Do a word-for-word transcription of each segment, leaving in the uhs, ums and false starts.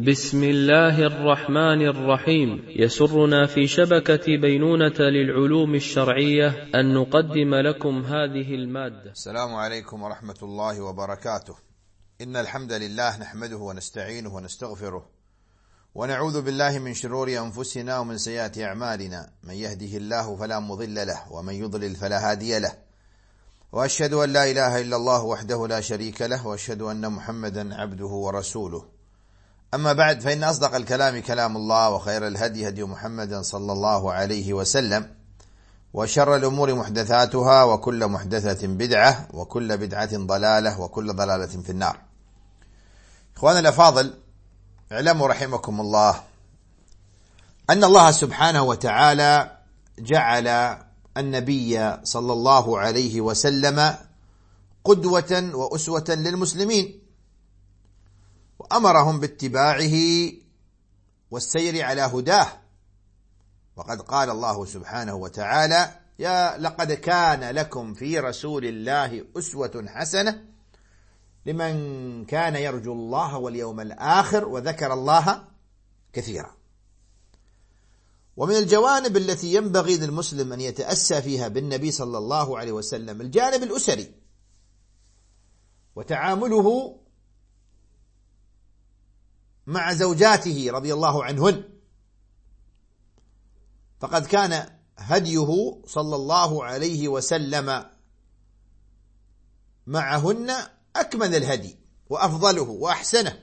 بسم الله الرحمن الرحيم. يسرنا في شبكة بينونة للعلوم الشرعية أن نقدم لكم هذه المادة. السلام عليكم ورحمة الله وبركاته. إن الحمد لله نحمده ونستعينه ونستغفره ونعوذ بالله من شرور أنفسنا ومن سيئات أعمالنا، من يهده الله فلا مضل له ومن يضلل فلا هادي له، وأشهد أن لا إله إلا الله وحده لا شريك له، وأشهد أن محمدا عبده ورسوله. أما بعد، فإن أصدق الكلام كلام الله، وخير الهدي هدي محمد صلى الله عليه وسلم، وشر الأمور محدثاتها، وكل محدثة بدعة، وكل بدعة ضلالة، وكل ضلالة في النار. إخوانا الأفاضل، اعلموا رحمكم الله أن الله سبحانه وتعالى جعل النبي صلى الله عليه وسلم قدوة وأسوة للمسلمين، وأمرهم باتباعه والسير على هداه. وقد قال الله سبحانه وتعالى: يا لقد كان لكم في رسول الله أسوة حسنة لمن كان يرجو الله واليوم الآخر وذكر الله كثيرا. ومن الجوانب التي ينبغي للمسلم أن يتأسى فيها بالنبي صلى الله عليه وسلم الجانب الأسري وتعامله مع زوجاته رضي الله عنهن، فقد كان هديه صلى الله عليه وسلم معهن أكمل الهدي وأفضله وأحسنه.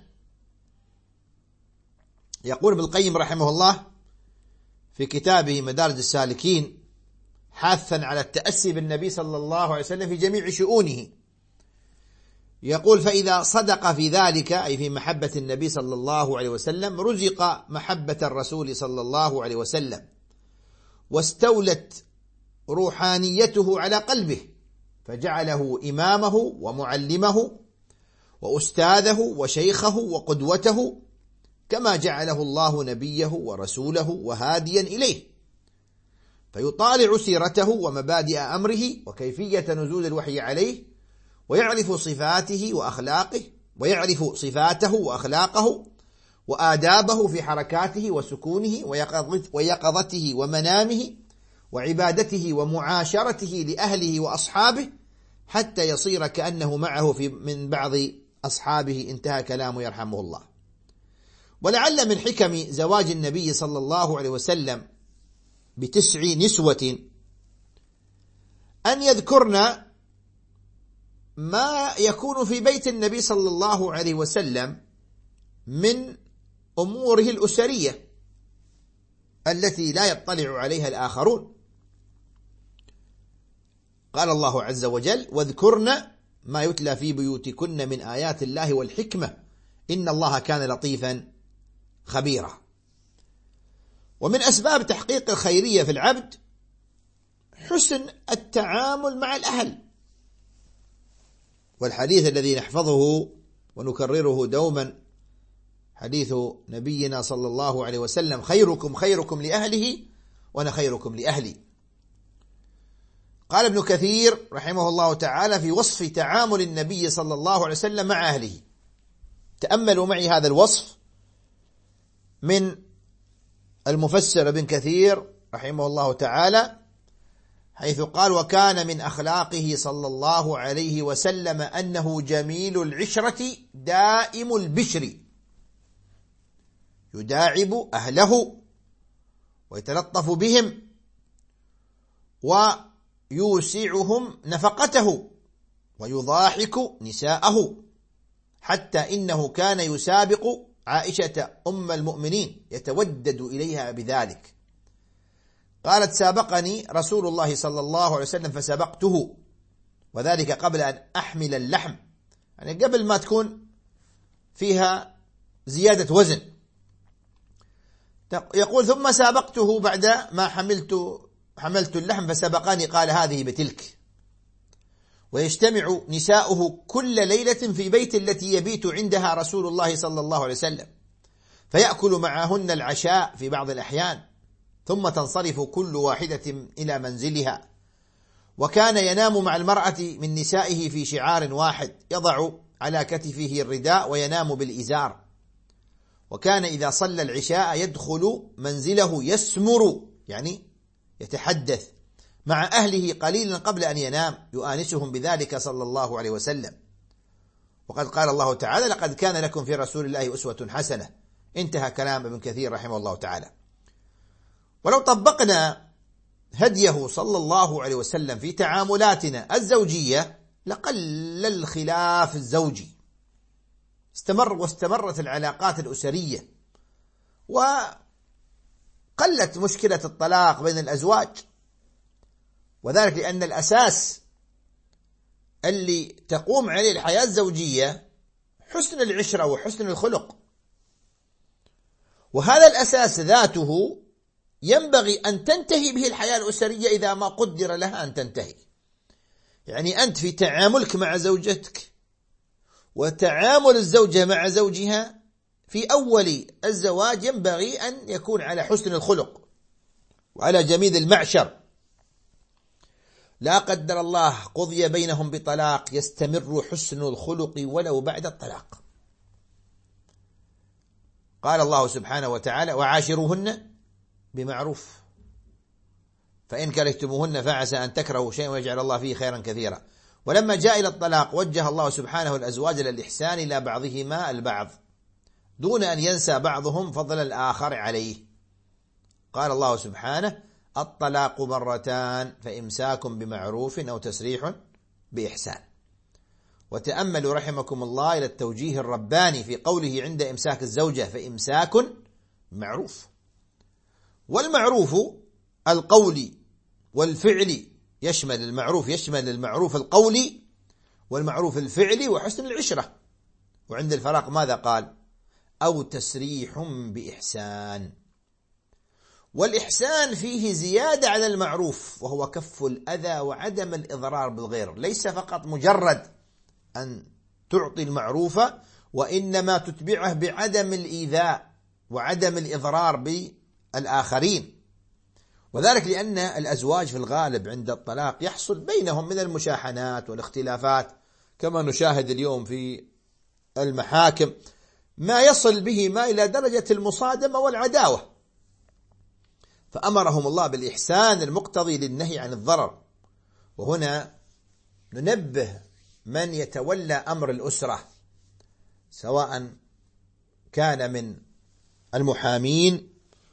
يقول ابن القيم رحمه الله في كتابه مدارج السالكين حاثا على التأسي بالنبي صلى الله عليه وسلم في جميع شؤونه، يقول: فإذا صدق في ذلك، أي في محبة النبي صلى الله عليه وسلم، رزق محبة الرسول صلى الله عليه وسلم، واستولت روحانيته على قلبه، فجعله إمامه ومعلمه وأستاذه وشيخه وقدوته، كما جعله الله نبيه ورسوله وهاديا إليه، فيطالع سيرته ومبادئ أمره وكيفية نزول الوحي عليه، ويعرف صفاته وأخلاقه ويعرف صفاته وأخلاقه وآدابه في حركاته وسكونه ويقظته ومنامه وعبادته ومعاشرته لأهله وأصحابه، حتى يصير كأنه معه في من بعض أصحابه. انتهى كلامه يرحمه الله. ولعل من حكم زواج النبي صلى الله عليه وسلم بتسع نسوة أن يذكرن ما يكون في بيت النبي صلى الله عليه وسلم من أموره الأسرية التي لا يطلع عليها الآخرون. قال الله عز وجل: واذكرن ما يتلى في بيوتكن من آيات الله والحكمة إن الله كان لطيفا خبيرا. ومن أسباب تحقيق الخيرية في العبد حسن التعامل مع الأهل، والحديث الذي نحفظه ونكرره دوما حديث نبينا صلى الله عليه وسلم: خيركم خيركم لأهله وأنا خيركم لأهلي. قال ابن كثير رحمه الله تعالى في وصف تعامل النبي صلى الله عليه وسلم مع أهله، تأملوا معي هذا الوصف من المفسر ابن كثير رحمه الله تعالى، حيث قال: وكان من أخلاقه صلى الله عليه وسلم أنه جميل العشرة دائم البشر، يداعب أهله ويتلطف بهم ويوسعهم نفقته ويضاحك نساءه، حتى إنه كان يسابق عائشة أم المؤمنين يتودد إليها بذلك. قالت: سابقني رسول الله صلى الله عليه وسلم فسبقته، وذلك قبل أن أحمل اللحم، يعني قبل ما تكون فيها زيادة وزن. يقول: ثم سابقته بعد ما حملت حملت اللحم فسبقني، قال: هذه بتلك. ويجتمع نساؤه كل ليلة في بيت التي يبيت عندها رسول الله صلى الله عليه وسلم، فيأكل معهن العشاء في بعض الأحيان، ثم تنصرف كل واحدة إلى منزلها. وكان ينام مع المرأة من نسائه في شعار واحد، يضع على كتفه الرداء وينام بالإزار، وكان إذا صلى العشاء يدخل منزله يسمر، يعني يتحدث مع أهله قليلا قبل أن ينام يؤانسهم بذلك صلى الله عليه وسلم. وقد قال الله تعالى: لقد كان لكم في رسول الله أسوة حسنة. انتهى كلام ابن كثير رحمه الله تعالى. ولو طبقنا هديه صلى الله عليه وسلم في تعاملاتنا الزوجية لقل الخلاف الزوجي، استمر واستمرت العلاقات الأسرية، وقلت مشكلة الطلاق بين الأزواج، وذلك لأن الأساس اللي تقوم عليه الحياة الزوجية حسن العشرة وحسن الخلق، وهذا الأساس ذاته ينبغي أن تنتهي به الحياة الأسرية إذا ما قدر لها أن تنتهي. يعني أنت في تعاملك مع زوجتك وتعامل الزوجة مع زوجها في أول الزواج ينبغي أن يكون على حسن الخلق وعلى جميل المعشر. لا قدر الله قضي بينهم بطلاق يستمر حسن الخلق ولو بعد الطلاق. قال الله سبحانه وتعالى: وعاشروهن بمعروف فإن كرهتموهن فعسى أن تكرهوا شيئا ويجعل الله فيه خيرا كثيرا. ولما جاء إلى الطلاق وجه الله سبحانه الأزواج للإحسان إلى بعضهما البعض دون أن ينسى بعضهم فضل الآخر عليه. قال الله سبحانه: الطلاق مرتان فإمساك بمعروف أو تسريح بإحسان. وتأملوا رحمكم الله إلى التوجيه الرباني في قوله عند إمساك الزوجة: فإمساك بمعروف. والمعروف القولي والفعلي، يشمل المعروف يشمل المعروف القولي والمعروف الفعلي وحسن العشرة. وعند الفراق ماذا قال؟ أو تسريح بإحسان. والإحسان فيه زيادة على المعروف، وهو كف الأذى وعدم الإضرار بالغير، ليس فقط مجرد أن تعطي المعروف، وإنما تتبعه بعدم الإيذاء وعدم الإضرار بالآخرين. وذلك لأن الأزواج في الغالب عند الطلاق يحصل بينهم من المشاحنات والاختلافات، كما نشاهد اليوم في المحاكم ما يصل به ما إلى درجة المصادمة والعداوة. فأمرهم الله بالإحسان المقتضي للنهي عن الضرر. وهنا ننبه من يتولى أمر الأسرة، سواء كان من المحامين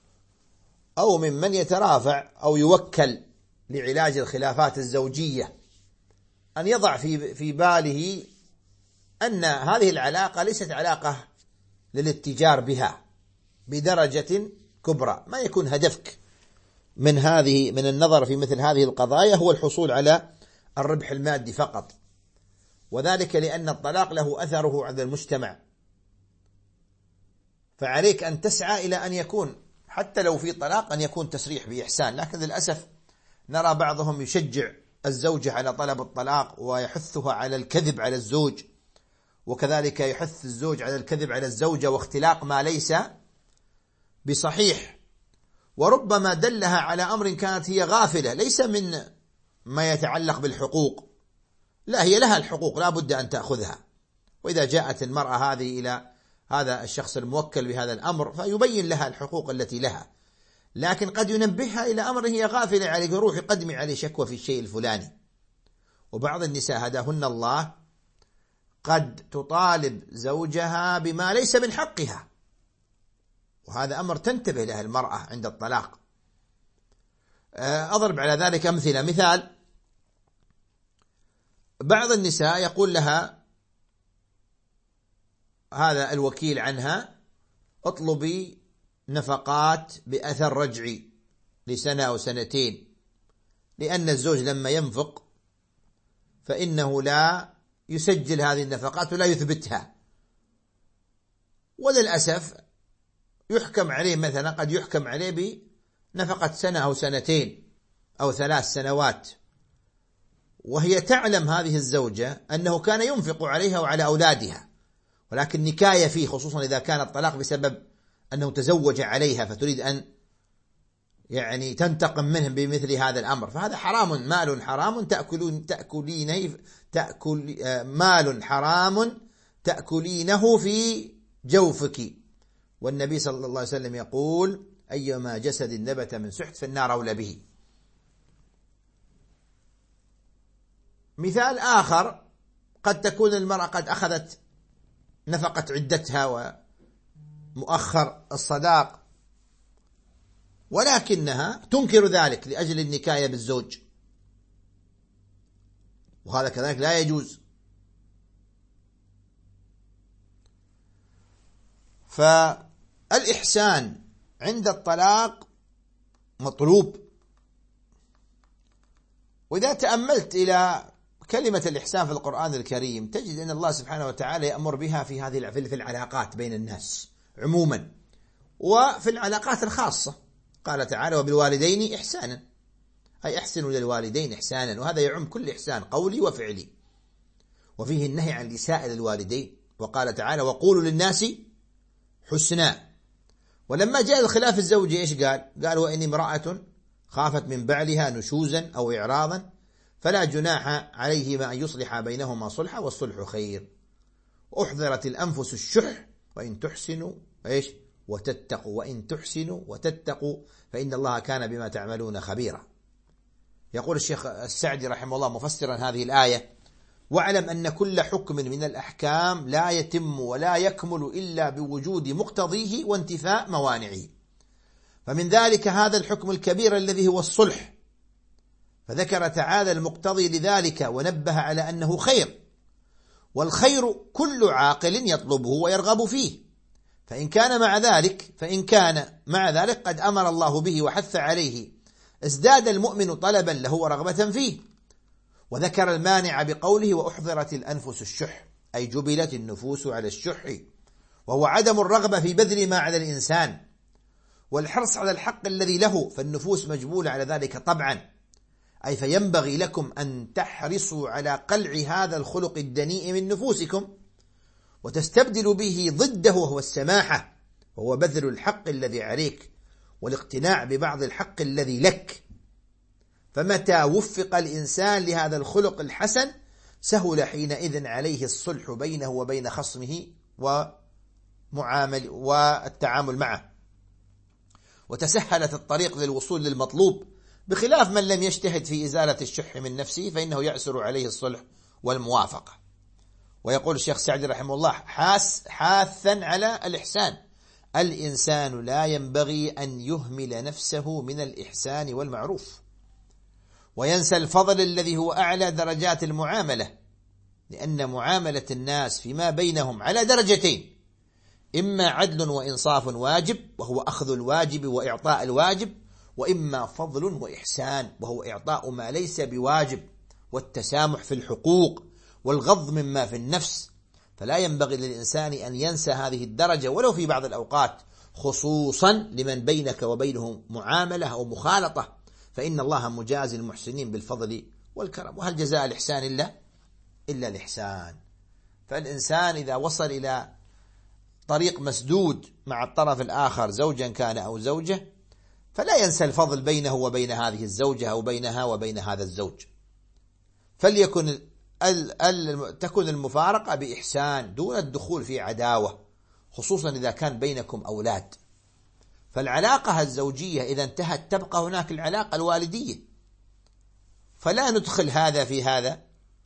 أو من من يترافع أو يوكل لعلاج الخلافات الزوجية، أن يضع في في باله أن هذه العلاقة ليست علاقة للاتجار بها بدرجة كبرى. ما يكون هدفك من هذه من النظر في مثل هذه القضايا هو الحصول على الربح المادي فقط، وذلك لأن الطلاق له أثره على المجتمع. فعليك أن تسعى إلى أن يكون حتى لو في طلاق أن يكون تسريح بإحسان. لكن للأسف نرى بعضهم يشجع الزوجة على طلب الطلاق ويحثها على الكذب على الزوج، وكذلك يحث الزوج على الكذب على الزوجة واختلاق ما ليس بصحيح، وربما دلها على أمر كانت هي غافلة ليس من ما يتعلق بالحقوق، لا هي لها الحقوق لا بد أن تأخذها. وإذا جاءت المرأة هذه إلى هذا الشخص الموكل بهذا الأمر فيبين لها الحقوق التي لها، لكن قد ينبهها إلى أمر هي غافلة عليه، روحي قدمي عليه شكوى في الشيء الفلاني. وبعض النساء هداهن الله قد تطالب زوجها بما ليس من حقها، وهذا أمر تنتبه له المرأة عند الطلاق. أضرب على ذلك أمثلة. مثال: بعض النساء يقول لها هذا الوكيل عنها: اطلبي نفقات بأثر رجعي لسنة أو سنتين، لأن الزوج لما ينفق فإنه لا يسجل هذه النفقات ولا يثبتها، وللأسف يحكم عليه مثلا قد يحكم عليه بنفقة سنة أو سنتين أو ثلاث سنوات، وهي تعلم هذه الزوجة أنه كان ينفق عليها وعلى أولادها، ولكن نكاية فيه، خصوصا إذا كان الطلاق بسبب أنه تزوج عليها فتريد أن يعني تنتقم منهم بمثل هذا الأمر. فهذا حرام، مال حرام تأكلون تأكلينه تأكل مال حرام تأكلينه في جوفك والنبي صلى الله عليه وسلم يقول أيما جسد نبت من سحت فالنار أولى به. مثال آخر، قد تكون المرأة قد أخذت نفقة عدتها ومؤخر الصداق، ولكنها تنكر ذلك لأجل النكاية بالزوج، وهذا كذلك لا يجوز. فالإحسان عند الطلاق مطلوب. وإذا تأملت إلى كلمة الإحسان في القرآن الكريم تجد أن الله سبحانه وتعالى يأمر بها في هذه في العلاقات بين الناس عموما، وفي العلاقات الخاصة قال تعالى وبالوالدين إحسانا، أي أحسنوا للوالدين إحسانا، وهذا يعم كل إحسان قولي وفعلي. وفيه النهي عن الإساءة للوالدين، وقال تعالى وقولوا للناس حسنا. ولما جاء الخلاف الزوجي إيش قال؟ قال وإن امرأة خافت من بعلها نشوزا أو إعراضا فلا جناح عليهما أن يصلح بينهما صلحا والصلح خير، وأحضرت الأنفس الشح وإن تحسنوا إيش وتتقوا وإن تحسنوا وتتقوا فإن الله كان بما تعملون خبيرا. يقول الشيخ السعدي رحمه الله مفسرا هذه الآية واعلم أن كل حكم من الأحكام لا يتم ولا يكمل إلا بوجود مقتضيه وانتفاء موانعه، فمن ذلك هذا الحكم الكبير الذي هو الصلح، فذكر تعالى المقتضي لذلك ونبه على أنه خير، والخير كل عاقل يطلبه ويرغب فيه، فإن كان مع ذلك فإن كان مع ذلك قد أمر الله به وحث عليه ازداد المؤمن طلبا له ورغبة فيه. وذكر المانع بقوله وأحضرت الأنفس الشح، أي جبلت النفوس على الشح، وهو عدم الرغبة في بذل ما على الإنسان والحرص على الحق الذي له، فالنفوس مجبولة على ذلك طبعا، أي فينبغي لكم أن تحرصوا على قلع هذا الخلق الدنيء من نفوسكم وتستبدلوا به ضده وهو السماحة، وهو بذل الحق الذي عليك والاقتناع ببعض الحق الذي لك. فمتى وفق الإنسان لهذا الخلق الحسن سهل حينئذ عليه الصلح بينه وبين خصمه ومعامل والتعامل معه، وتسهلت الطريق للوصول للمطلوب، بخلاف من لم يجتهد في إزالة الشح من نفسه فإنه يعسر عليه الصلح والموافقة. ويقول الشيخ سعدي رحمه الله حاس حاثا على الإحسان الإنسان لا ينبغي أن يهمل نفسه من الإحسان والمعروف وينسى الفضل الذي هو أعلى درجات المعاملة، لأن معاملة الناس فيما بينهم على درجتين، إما عدل وإنصاف واجب وهو أخذ الواجب وإعطاء الواجب، وإما فضل وإحسان وهو إعطاء ما ليس بواجب والتسامح في الحقوق والغض مما في النفس. فلا ينبغي للإنسان أن ينسى هذه الدرجة ولو في بعض الأوقات، خصوصا لمن بينك وبينهم معاملة أو مخالطة، فإن الله مجازي المحسنين بالفضل والكرم، وهل جزاء الإحسان إلا إلا الإحسان. فالإنسان إذا وصل إلى طريق مسدود مع الطرف الآخر زوجا كان أو زوجة فلا ينسى الفضل بينه وبين هذه الزوجة أو بينها وبين هذا الزوج، فليكن ال ال تكون المفارقة بإحسان دون الدخول في عداوة، خصوصا إذا كان بينكم أولاد. فالعلاقة الزوجية إذا انتهت تبقى هناك العلاقة الوالدية، فلا ندخل هذا في هذا،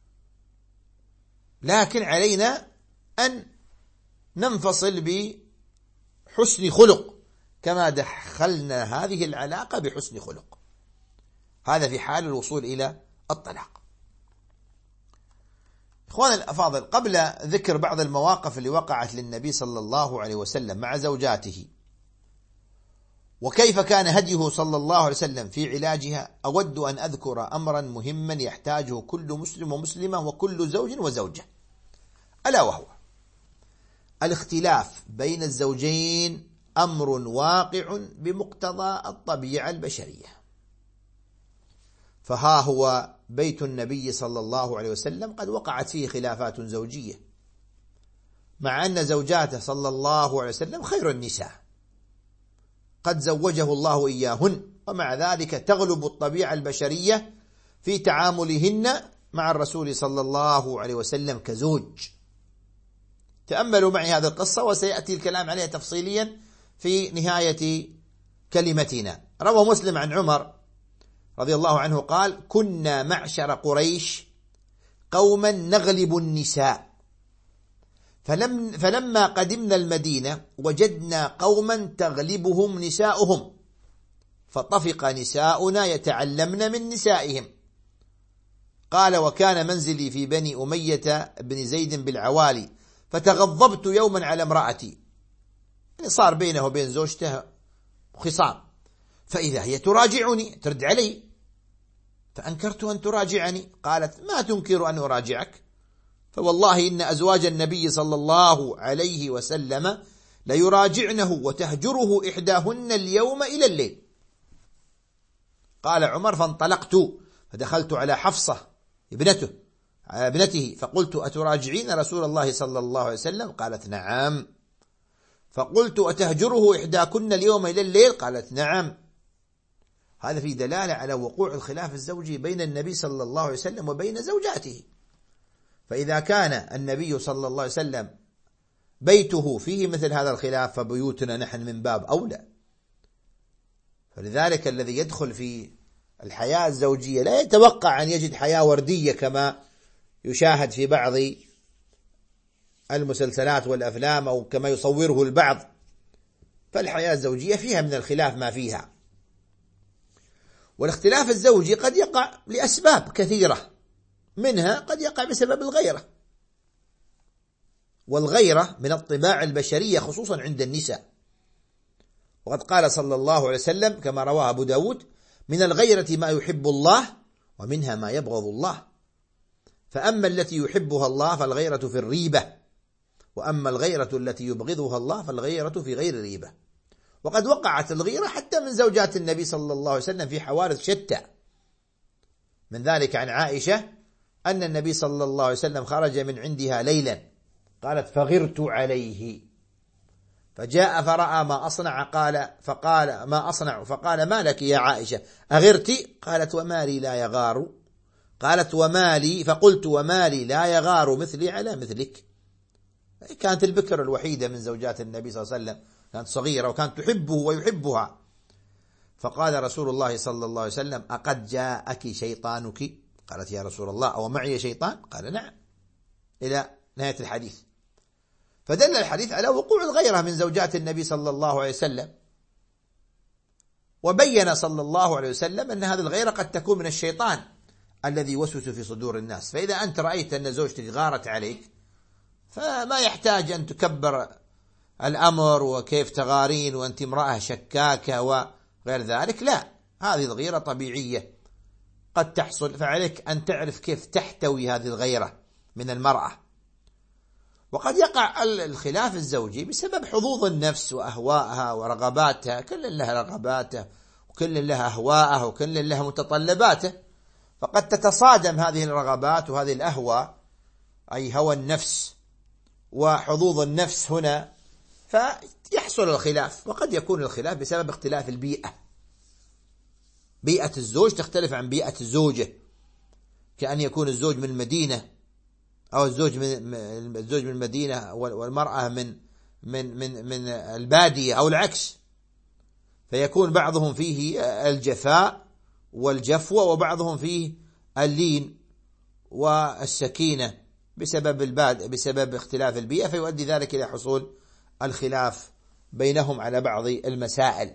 لكن علينا أن ننفصل بحسن خلق كما دخلنا هذه العلاقة بحسن خلق، هذا في حال الوصول إلى الطلاق. إخواني الأفاضل، قبل ذكر بعض المواقف اللي وقعت للنبي صلى الله عليه وسلم مع زوجاته وكيف كان هديه صلى الله عليه وسلم في علاجها، أود أن أذكر أمرا مهما يحتاجه كل مسلم ومسلمة وكل زوج وزوجة، ألا وهو الاختلاف بين الزوجين أمر واقع بمقتضى الطبيعة البشرية. فها هو بيت النبي صلى الله عليه وسلم قد وقعت فيه خلافات زوجية، مع أن زوجاته صلى الله عليه وسلم خير النساء قد زوجه الله إياهن، ومع ذلك تغلب الطبيعة البشرية في تعاملهن مع الرسول صلى الله عليه وسلم كزوج، تأملوا معي هذه القصة وسيأتي الكلام عليها تفصيليا في نهاية كلمتنا. روى مسلم عن عمر رضي الله عنه قال: كنا معشر قريش قوما نغلب النساء، فلم فلما قدمنا المدينة وجدنا قوما تغلبهم نساؤهم، فطفق نساؤنا يتعلمن من نسائهم. قال: وكان منزلي في بني أمية بن زيد بالعوالي، فتغضبت يوما على امرأتي، يعني صار بينه وبين زوجته خصام، فإذا هي تراجعني ترد علي، فأنكرت أن تراجعني. قالت: ما تنكر أن أراجعك؟ فوالله إن أزواج النبي صلى الله عليه وسلم ليراجعنه وتهجره إحداهن اليوم إلى الليل. قال عمر: فانطلقت فدخلت على حفصة ابنته ابنته فقلت: أتراجعين رسول الله صلى الله عليه وسلم؟ قالت: نعم. فقلت: أتهجره إحداكن اليوم إلى الليل؟ قالت: نعم. هذا في دلالة على وقوع الخلاف الزوجي بين النبي صلى الله عليه وسلم وبين زوجاته. فإذا كان النبي صلى الله عليه وسلم بيته فيه مثل هذا الخلاف، فبيوتنا نحن من باب أولى. فلذلك الذي يدخل في الحياة الزوجية لا يتوقع أن يجد حياة وردية كما يشاهد في بعض المسلسلات والأفلام أو كما يصوره البعض، فالحياة الزوجية فيها من الخلاف ما فيها. والاختلاف الزوجي قد يقع لأسباب كثيرة، منها قد يقع بسبب الغيرة، والغيرة من الطباع البشرية خصوصا عند النساء. وقد قال صلى الله عليه وسلم كما رواه أبو داود: من الغيرة ما يحب الله ومنها ما يبغض الله، فأما التي يحبها الله فالغيرة في الريبة، وأما الغيرة التي يبغضها الله فالغيرة في غير الريبة. وقد وقعت الغيرة حتى من زوجات النبي صلى الله عليه وسلم في حوادث شتى، من ذلك عن عائشة أن النبي صلى الله عليه وسلم خرج من عندها ليلا، قالت: فغرت عليه، فجاء فرأى ما أصنع، قال فقال ما أصنع فقال: ما لك يا عائشة أغرتي؟ قالت: وما لي لا يغار. قالت: وما لي؟ فقلت: وما لي لا يغار مثلي على مثلك. كانت البكر الوحيدة من زوجات النبي صلى الله عليه وسلم، كانت صغيرة وكانت تحبه ويحبها. فقال رسول الله صلى الله عليه وسلم: أقد جاءك شيطانك؟ قالت: يا رسول الله أو معي شيطان؟ قال: نعم، إلى نهاية الحديث. فدل الحديث على وقوع الغيرة من زوجات النبي صلى الله عليه وسلم، وبين صلى الله عليه وسلم أن هذه الغيرة قد تكون من الشيطان الذي يوسوس في صدور الناس. فإذا أنت رأيت أن زوجتك غارت عليك فما يحتاج أن تكبر الأمر وكيف تغارين وأنت امرأة شكاكة وغير ذلك، لا، هذه الغيرة طبيعية قد تحصل، فعليك أن تعرف كيف تحتوي هذه الغيرة من المرأة. وقد يقع الخلاف الزوجي بسبب حظوظ النفس وأهواءها ورغباتها، كل لها رغباته وكل لها أهواءه وكل لها متطلباته، فقد تتصادم هذه الرغبات وهذه الأهواء، أي هوى النفس وحظوظ النفس هنا، فيحصل الخلاف. وقد يكون الخلاف بسبب اختلاف البيئة، بيئة الزوج تختلف عن بيئة الزوجة، كأن يكون الزوج من المدينة أو الزوج من الزوج من المدينة والمرأة من من من من البادية أو العكس، فيكون بعضهم فيه الجفاء والجفوة وبعضهم فيه اللين والسكينة بسبب الباد بسبب اختلاف البيئة، فيؤدي ذلك إلى حصول الخلاف بينهم على بعض المسائل.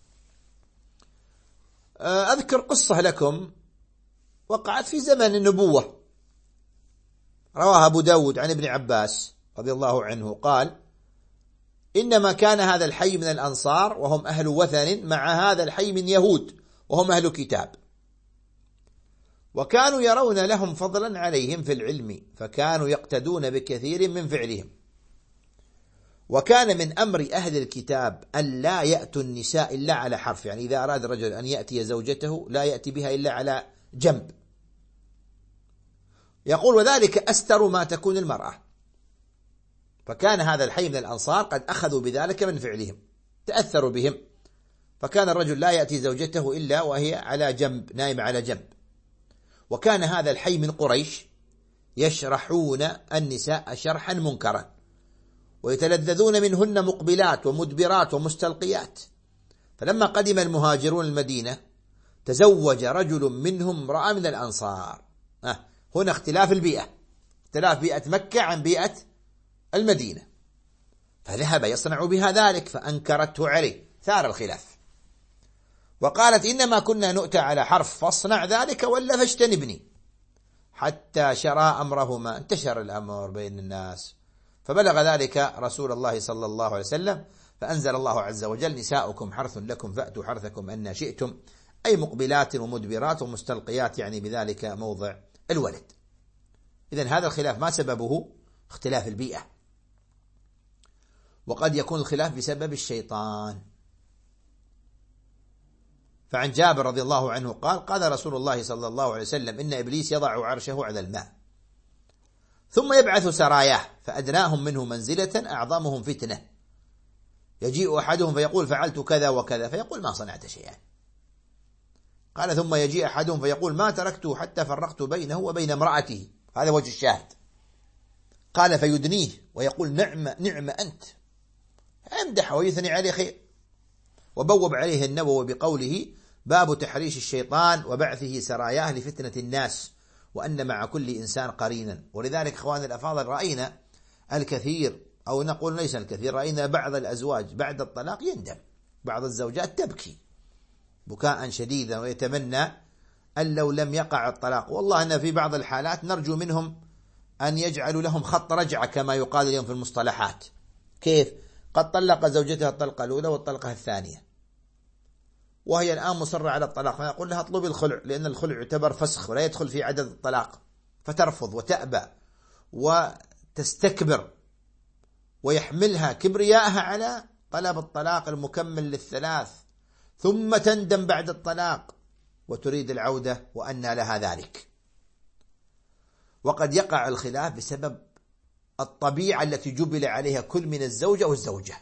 أذكر قصة لكم وقعت في زمن النبوة، رواها أبو داود عن ابن عباس رضي الله عنه قال: إنما كان هذا الحي من الأنصار وهم أهل وثن، مع هذا الحي من يهود وهم أهل كتاب، وكانوا يرون لهم فضلا عليهم في العلم، فكانوا يقتدون بكثير من فعلهم. وكان من أمر أهل الكتاب أن لا يأتوا النساء إلا على حرف، يعني إذا أراد الرجل أن يأتي زوجته لا يأتي بها إلا على جنب. يقول: وذلك أستر ما تكون المرأة. فكان هذا الحي من الأنصار قد أخذوا بذلك من فعلهم، تأثروا بهم، فكان الرجل لا يأتي زوجته إلا وهي على جنب، نائمة على جنب. وكان هذا الحي من قريش يشرحون النساء شرحا منكرا، ويتلذذون منهن مقبلات ومدبرات ومستلقيات. فلما قدم المهاجرون المدينة تزوج رجل منهم امرأة من الأنصار. أه هنا اختلاف البيئة، اختلاف بيئة مكة عن بيئة المدينة، فذهب يصنع بها ذلك فأنكرته عليه، ثار الخلاف، وقالت إنما كنا نؤتى على حرف فاصنع ذلك ولا فاجتنبني، حتى شرى أمرهما، انتشر الأمر بين الناس، فبلغ ذلك رسول الله صلى الله عليه وسلم، فأنزل الله عز وجل نساؤكم حرث لكم فأتوا حرثكم أن شئتم، أي مقبلات ومدبرات ومستلقيات، يعني بذلك موضع الولد. إذن هذا الخلاف ما سببه؟ اختلاف البيئة، وقد يكون الخلاف بسبب الشيطان. فعن جابر رضي الله عنه قال قال رسول الله صلى الله عليه وسلم إن إبليس يضع عرشه على الماء ثم يبعث سراياه فأدناهم منه منزلة أعظمهم فتنة، يجيء أحدهم فيقول فعلت كذا وكذا فيقول ما صنعت شيئا، قال ثم يجيء أحدهم فيقول ما تركته حتى فرقت بينه وبين امرأته، هذا وجه الشاهد، قال فيدنيه ويقول نعم نعم أنت، امدح ويثني عليه خير. وبوب عليه النووي بقوله باب تحريش الشيطان وبعثه سراياه لفتنة الناس، وأن مع كل إنسان قرينا. ولذلك إخوان الأفاضل رأينا الكثير، أو نقول ليس الكثير، رأينا بعض الأزواج بعد الطلاق يندم، بعض الزوجات تبكي بكاء شديدا ويتمنى أن لو لم يقع الطلاق. والله أن في بعض الحالات نرجو منهم أن يجعلوا لهم خط رجعة كما يقال اليوم في المصطلحات. كيف؟ قد طلق زوجتها الطلقة الأولى والطلقة الثانية، وهي الآن مصرة على الطلاق، فيقول لها اطلبي الخلع، لأن الخلع يعتبر فسخ ولا يدخل في عدد الطلاق، فترفض وتأبى وتستكبر ويحملها كبرياءها على طلب الطلاق المكمل للثلاث، ثم تندم بعد الطلاق وتريد العودة، وأن لها ذلك. وقد يقع الخلاف بسبب الطبيعة التي جبل عليها كل من الزوجة والزوجة.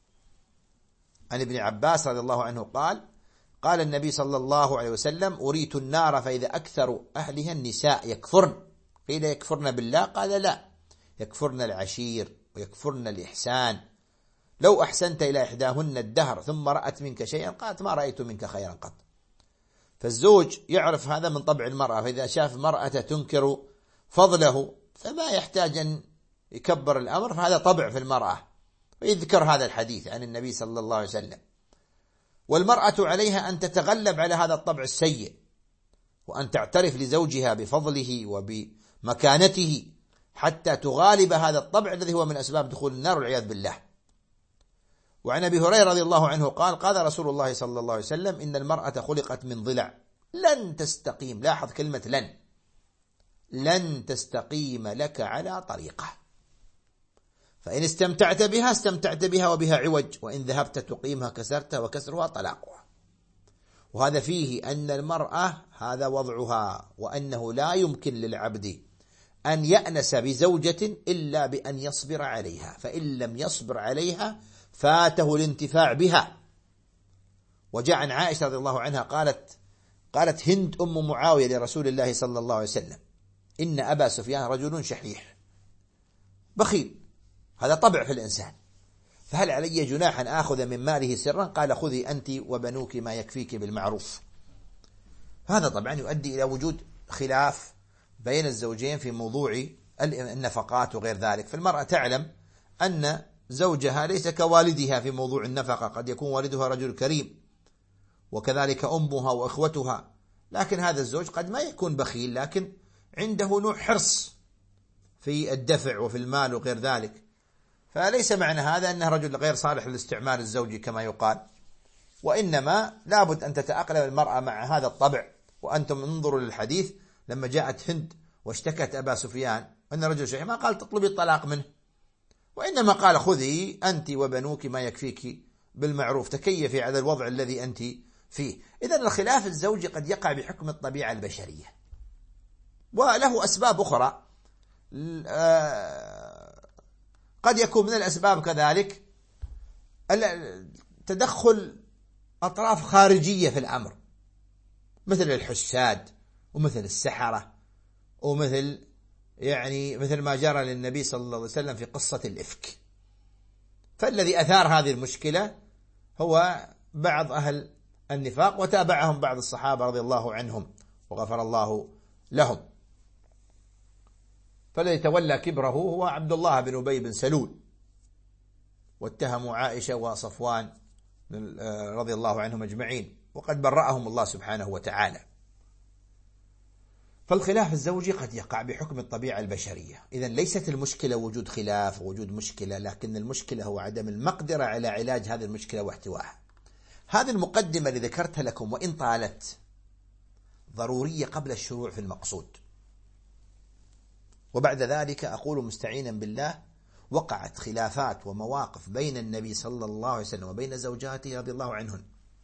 عن ابن عباس رضي الله عنه قال قال النبي صلى الله عليه وسلم أريت النار فإذا أكثر أهلها النساء يكفرن، قيل يكفرن بالله؟ قال لا، يكفرن العشير ويكفرن الإحسان، لو أحسنت إلى إحداهن الدهر ثم رأت منك شيئا قالت ما رأيت منك خيرا قط. فالزوج يعرف هذا من طبع المرأة، فإذا شاف مرأة تنكر فضله فما يحتاج أن يكبر الأمر، فهذا طبع في المرأة، ويذكر هذا الحديث عن النبي صلى الله عليه وسلم. والمرأة عليها أن تتغلب على هذا الطبع السيء، وأن تعترف لزوجها بفضله وبمكانته حتى تغالب هذا الطبع الذي هو من أسباب دخول النار والعياذ بالله. وعن أبي هريرة رضي الله عنه قال قال رسول الله صلى الله عليه وسلم إن المرأة خلقت من ضلع لن تستقيم، لاحظ كلمة لن، لن تستقيم لك على طريقة، فإن استمتعت بها استمتعت بها وبها عوج، وإن ذهبت تقيمها كسرتها وكسرها طلاقها. وهذا فيه أن المرأة هذا وضعها، وأنه لا يمكن للعبد أن يأنس بزوجة إلا بأن يصبر عليها، فإن لم يصبر عليها فاته الانتفاع بها. وجاء عن عائشة رضي الله عنها قالت قالت هند أم معاوية لرسول الله صلى الله عليه وسلم إن أبا سفيان رجل شحيح بخيل، هذا طبع في الإنسان، فهل علي جناح أن آخذ من ماله سرا؟ قال خذي أنت وبنوك ما يكفيك بالمعروف. هذا طبعا يؤدي إلى وجود خلاف بين الزوجين في موضوع النفقات وغير ذلك. فالمرأة تعلم أن زوجها ليس كوالدها في موضوع النفقة، قد يكون والدها رجل كريم، وكذلك أمها وإخوتها، لكن هذا الزوج قد ما يكون بخيل، لكن عنده نوع حرص في الدفع وفي المال وغير ذلك، فليس معنى هذا أنه رجل غير صالح للاستعمال الزوجي كما يقال، وإنما لابد أن تتأقلم المرأة مع هذا الطبع. وأنتم انظروا للحديث لما جاءت هند واشتكت أبا سفيان أن رجل شيء، ما قال تطلبي الطلاق منه، وإنما قال خذي أنت وبنوك ما يكفيك بالمعروف، تكيفي على الوضع الذي أنت فيه. إذن الخلاف الزوجي قد يقع بحكم الطبيعة البشرية، وله أسباب أخرى، قد يكون من الأسباب كذلك تدخل أطراف خارجية في الأمر، مثل الحساد ومثل السحرة، ومثل يعني مثل ما جرى للنبي صلى الله عليه وسلم في قصة الإفك، فالذي أثار هذه المشكلة هو بعض أهل النفاق، وتابعهم بعض الصحابة رضي الله عنهم وغفر الله لهم. فالذي تولى كبره هو عبد الله بن أبي بن سلول، واتهموا عائشة وصفوان رضي الله عنهم أجمعين، وقد برأهم الله سبحانه وتعالى. فالخلاف الزوجي قد يقع بحكم الطبيعة البشرية. إذن ليست المشكلة وجود خلاف ووجود مشكلة، لكن المشكلة هو عدم المقدرة على علاج هذه المشكلة واحتوائها. هذه المقدمة اللي ذكرتها لكم وإن طالت ضرورية قبل الشروع في المقصود، وبعد ذلك أقول مستعينا بالله وقعت خلافات ومواقف بين النبي صلى الله عليه وسلم وبين زوجاته رضي الله عنهن،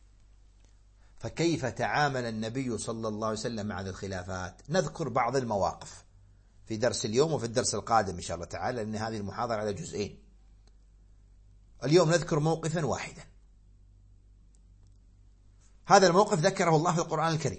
فكيف تعامل النبي صلى الله عليه وسلم مع هذه الخلافات؟ نذكر بعض المواقف في درس اليوم وفي الدرس القادم إن شاء الله تعالى، لأن هذه المحاضرة على جزئين. اليوم نذكر موقفا واحدا. هذا الموقف ذكره الله في القرآن الكريم.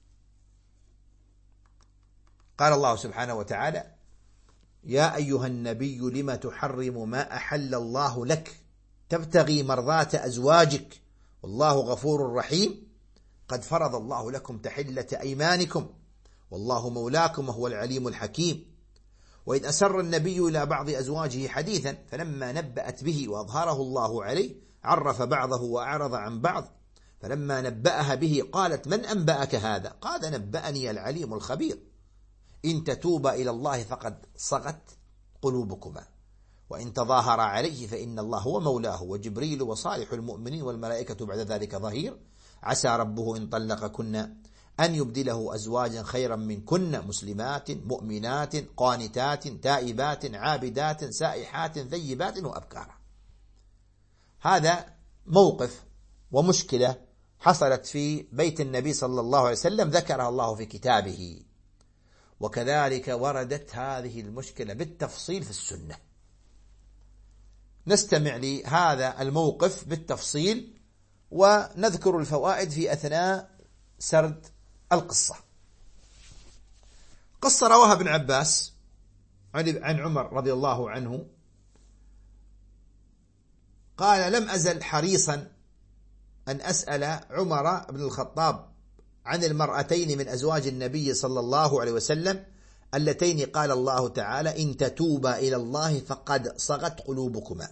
قال الله سبحانه وتعالى: يا أيها النبي لم تحرم ما أحل الله لك تبتغي مرضات أزواجك والله غفور رحيم قد فرض الله لكم تحلة أيمانكم والله مولاكم وهو العليم الحكيم. وإذ أسر النبي إلى بعض أزواجه حديثا فلما نبأت به وأظهره الله عليه عرف بعضه وأعرض عن بعض، فلما نبأها به قالت: من أنبأك هذا؟ قال: نبأني العليم الخبير. إن تتوبا إلى الله فقد صغت قلوبكما وإن تظاهر عليه فإن الله هو مولاه وجبريل وصالح المؤمنين والملائكة بعد ذلك ظهير. عسى ربه إن طلقكن أن يبدله أزواجا خيرا منكن مسلمات مؤمنات قانتات تائبات عابدات سائحات ثيبات وأبكارا. هذا موقف ومشكلة حصلت في بيت النبي صلى الله عليه وسلم ذكرها الله في كتابه، وكذلك وردت هذه المشكلة بالتفصيل في السنة. نستمع لهذا الموقف بالتفصيل ونذكر الفوائد في أثناء سرد القصة. قصة رواها ابن عباس عن عمر رضي الله عنه قال: لم أزل حريصا أن أسأل عمر بن الخطاب عن المرأتين من أزواج النبي صلى الله عليه وسلم اللتين قال الله تعالى: إن تتوبا إلى الله فقد صغت قلوبكما،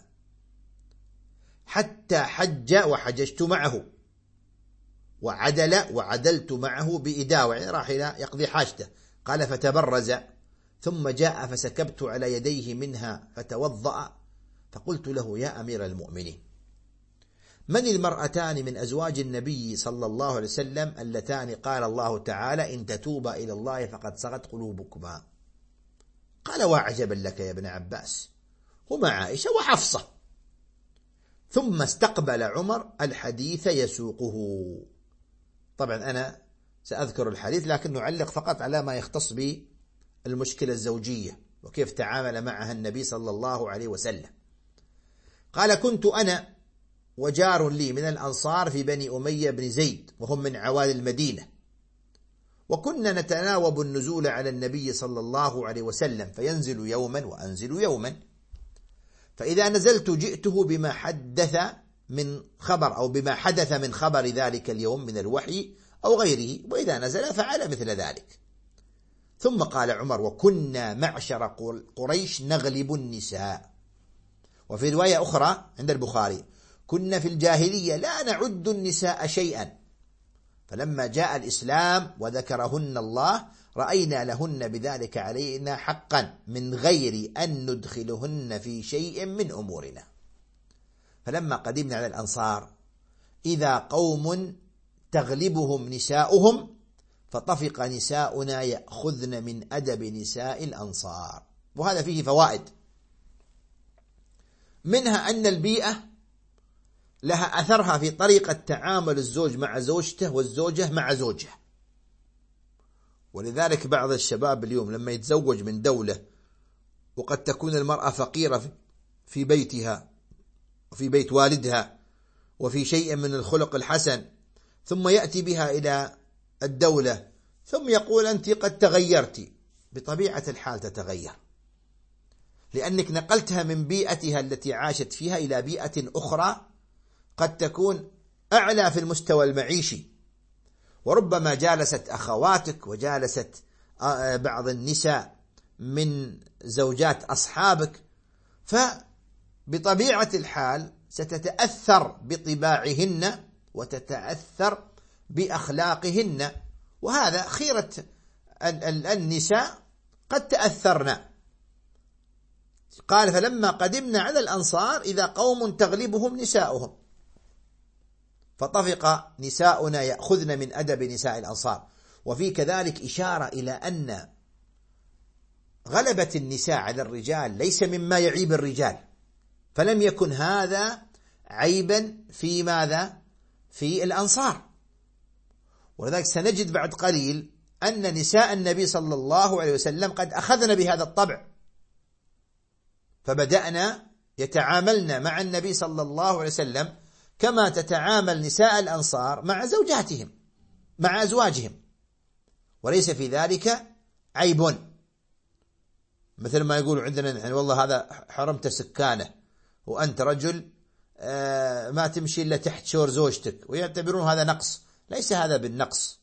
حتى حج وحججت معه وعدل وعدلت معه بإداوة، يعني راح يقضي حاجته. قال: فتبرز ثم جاء فسكبت على يديه منها فتوضأ، فقلت له: يا أمير المؤمنين، من المرأتان من أزواج النبي صلى الله عليه وسلم اللتان قال الله تعالى: إن تتوبا إلى الله فقد صغت قلوبكما؟ قال: وعجبا لك يا ابن عباس، هما عائشة وحفصة. ثم استقبل عمر الحديث يسوقه. طبعا أنا سأذكر الحديث لكن نعلق فقط على ما يختص بالمشكلة الزوجية وكيف تعامل معها النبي صلى الله عليه وسلم. قال: كنت أنا وجار لي من الأنصار في بني أمية بن زيد وهم من عوالي المدينة، وكنا نتناوب النزول على النبي صلى الله عليه وسلم فينزل يوما وأنزل يوما، فإذا نزلت جئته بما حدث من خبر أو بما حدث من خبر ذلك اليوم من الوحي أو غيره، وإذا نزل فعل مثل ذلك. ثم قال عمر: وكنا معشر قريش نغلب النساء. وفي رواية أخرى عند البخاري: كنا في الجاهلية لا نعد النساء شيئا، فلما جاء الإسلام وذكرهن الله رأينا لهن بذلك علينا حقا من غير أن ندخلهن في شيء من أمورنا. فلما قدمنا على الأنصار إذا قوم تغلبهم نساؤهم فطفق نساؤنا يأخذن من أدب نساء الأنصار. وهذا فيه فوائد، منها أن البيئة لها أثرها في طريقة تعامل الزوج مع زوجته والزوجة مع زوجها. ولذلك بعض الشباب اليوم لما يتزوج من دولة وقد تكون المرأة فقيرة في بيتها وفي بيت والدها وفي شيء من الخلق الحسن، ثم يأتي بها إلى الدولة ثم يقول: أنت قد تغيرت. بطبيعة الحال تتغير، لأنك نقلتها من بيئتها التي عاشت فيها إلى بيئة أخرى قد تكون أعلى في المستوى المعيشي، وربما جالست أخواتك وجالست بعض النساء من زوجات أصحابك، فبطبيعة الحال ستتأثر بطباعهن وتتأثر بأخلاقهن، وهذا خيرة النساء قد تأثرن. قال فلما قدمنا على الأنصار إذا قوم تغلبهم نساؤهم فطفق نساؤنا يأخذن من أدب نساء الأنصار. وفي كذلك إشارة إلى أن غلبة النساء على الرجال ليس مما يعيب الرجال، فلم يكن هذا عيبا في ماذا؟ في الأنصار. ولذلك سنجد بعد قليل أن نساء النبي صلى الله عليه وسلم قد أخذن بهذا الطبع، فبدأنا يتعاملن مع النبي صلى الله عليه وسلم كما تتعامل نساء الأنصار مع زوجاتهم مع أزواجهم، وليس في ذلك عيب. مثل ما يقولوا عندنا نحن والله هذا حرمت سكانه وأنت رجل ما تمشي إلا تحت شور زوجتك، ويعتبرون هذا نقص. ليس هذا بالنقص،